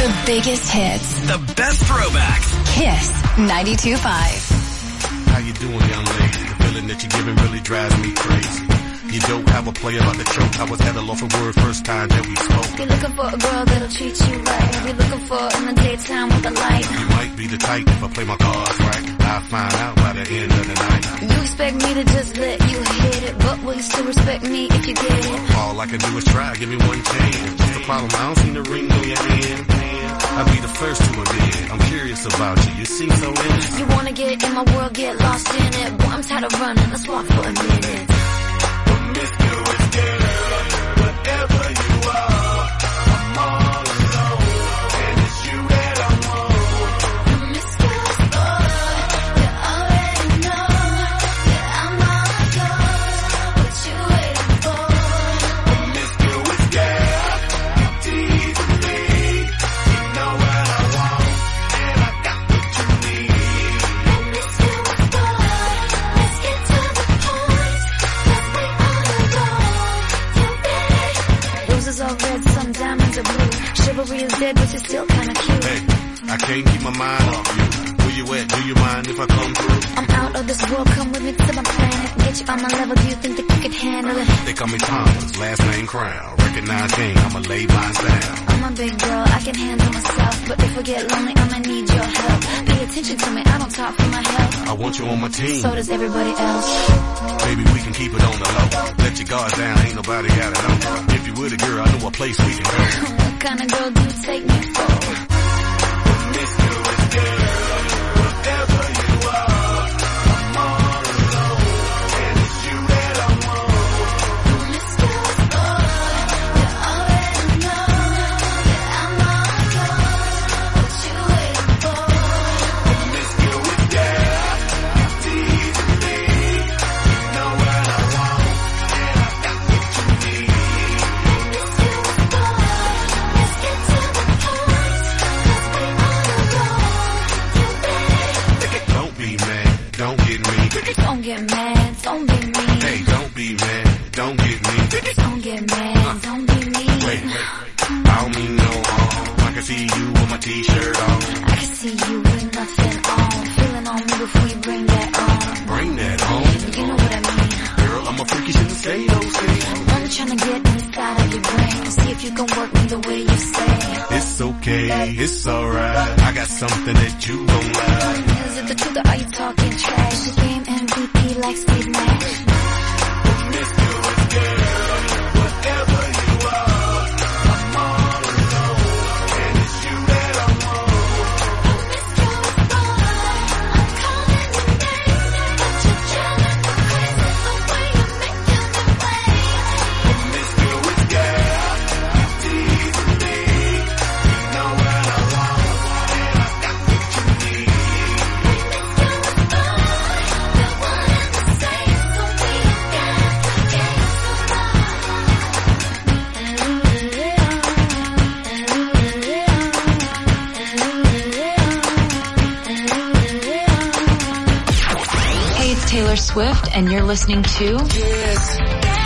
The biggest hits.
The best throwbacks.
Kiss ninety-two point five.
How you doing, young lady? The feeling that you're giving really drives me crazy. You don't have a play about the choke. I was at a loss for word first time that we spoke.
You're looking for a girl that'll treat you right. You're looking for in the daytime with the light.
You might be the type if I play my cards right. I'll find out by the end of the night.
You expect me to just let you hit it, but will you still respect me if you get it?
All I can do is try, give me one chance. What's the problem? I don't see the ring on your hand. I'll be the first to admit I'm curious about you. You seem so innocent.
You wanna get in my world, get lost in it. Boy, I'm tired of running. Let's walk for a minute.
Promiscuous girl, whatever you are, I'm all alone, and it's you that I want.
Promiscuous boy, you already know that I'm all yours. What you waiting for?
Promiscuous girl, you teasing me. You know what I want, and I got what you need.
Promiscuous boy, let's get to the point. Let's be on the road. You ready? Roses are red, some diamonds are blue. Chivalry is dead, but you're still kinda cute.
Hey, I can't keep my mind off you. Where you at? Do you mind if I come through?
I'm out of this world, come with me to my planet. Get you on my level, do you think that you can handle it?
They call me Thomas, last name Crown. Recognize game, I'ma lay mine down.
I'm a big girl, I can handle myself. But if I get lonely, I'ma need your help. Pay attention to me, I don't talk for my health.
I want you on my team.
So does everybody else.
Baby, we can keep it on the low. Let your guard down, ain't nobody got it on. If you with a girl, I know a place we can go.
What kind of girl do you take me for?
Promiscuous girl, whatever you are, I'm all alone, and it's you that I want.
Promiscuous boy, you already know that I'm all yours. What you waiting for?
Promiscuous girl, you teasing me. You know what I want, and I got what you need.
Promiscuous boy, let's get to the point. Let's be on the road. You ready?
Don't be mad, don't get me.
Don't get mad, don't be mean.
Hey, don't be mad, don't get me.
Don't get mad, don't be mean.
Wait, wait, I don't mean no harm. I can see you with my t-shirt on.
I can see you with nothing on. Feeling on me before you bring that on.
Bring that home.
You know what I mean.
Girl, I'm a freaky, shouldn't say those things.
I'm trying to get inside of your brain. See if you can work me the way you say.
It's okay, it's alright. I got something that you gon' like.
Is it the truth or are you talking trash? The game M V P like Steve Nash.
Promiscuous girl, whatever you are, I'm all alone, and it's you that I want.
Promiscuous boy, I'm calling your name, but you're driving me crazy the way you're making me wait.
Promiscuous girl, you teasing me. You know what I want, and I got what you need.
Promiscuous boy, the one and the same, so we don't got to get
Hey, it's Taylor Swift, and you're listening to
Yes.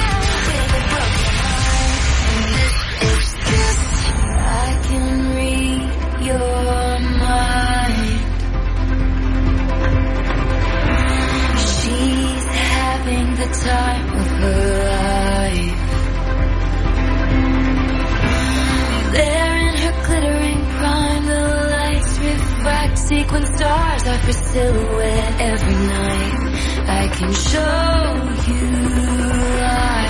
I can read your mind. She's having the time of her life. There in her glittering prime, the lights refract. Sequin stars are for silhouette every night. I can show you why.